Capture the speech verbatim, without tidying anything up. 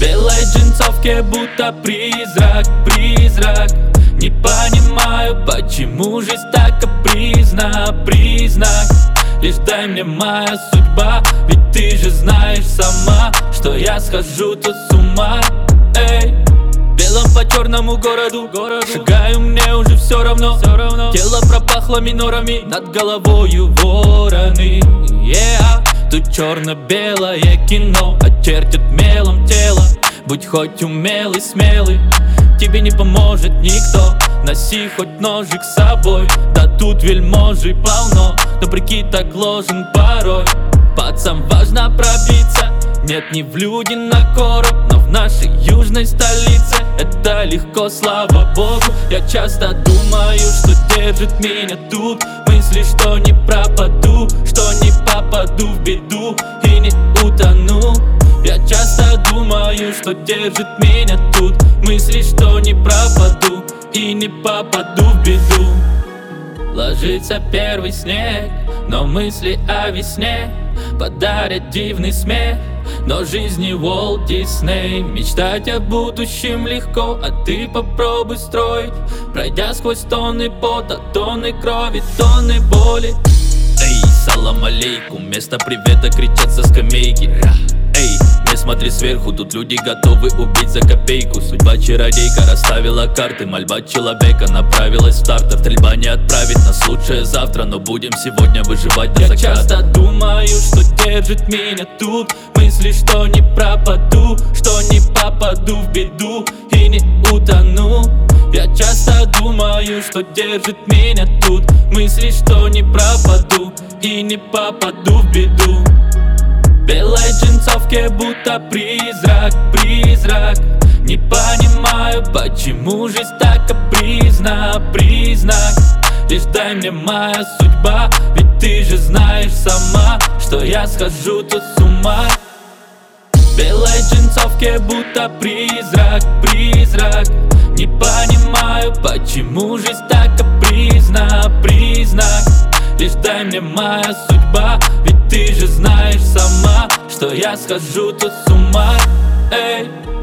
белой джинсовке, будто призрак, призрак. Не понимаю, почему жизнь так капризна, признак. Лишь дай мне моя судьба, ведь ты же знаешь сама, что я схожу тут с ума. Эй, белом по черному городу, городу. Шагаю, мне уже все равно, все равно. Тело пропахло минорами, над головою вороны. Yeah. Тут черно-белое кино очертит мелом тело. Будь хоть умелый, смелый, тебе не поможет никто. Носи хоть ножик с собой, да тут вельможей полно. Но прикид так ложен порой. Пацан, важно пробиться, нет, не в люди на короб, но в нашей южной столице это легко, слава богу. Я часто думаю, что держит меня тут мысли, что не пропаду, что не попаду в беду и не утону. Я часто думаю, что держит меня тут мысли, что не пропаду и не попаду в беду. Ложится первый снег, но мысли о весне подарят дивный смех. Но жизнь не Уолт Дисней. Мечтать о будущем легко, а ты попробуй строить, пройдя сквозь тонны пота, тонны крови, тонны боли. Эй, салам алейкум, вместо привета кричат со скамейки. Эй, не смотри сверху, тут люди готовы убить за копейку. Судьба чародейка расставила карты, мольба человека направилась в стартер. Стрельба не отправит нас лучшее завтра, но будем сегодня выживать до заката. Я часто думаю, что держит меня тут мысли, что не пропаду, что не попаду в беду и не утону. Я часто думаю, что держит меня тут мысли, что не пропаду и не попаду в беду. Белой джинсовке, будто призрак, призрак. Не понимаю, почему жизнь так капризна, признак. Лишь дай мне моя судьба, ведь ты же знаешь сама, что я схожу тут с ума. Белой джинсовке, будто призрак, призрак. Не понимаю, почему жизнь так капризна, признак. Лишь дай мне моя судьба, ведь ты же знаешь сама, что я схожу тут с ума. Эй.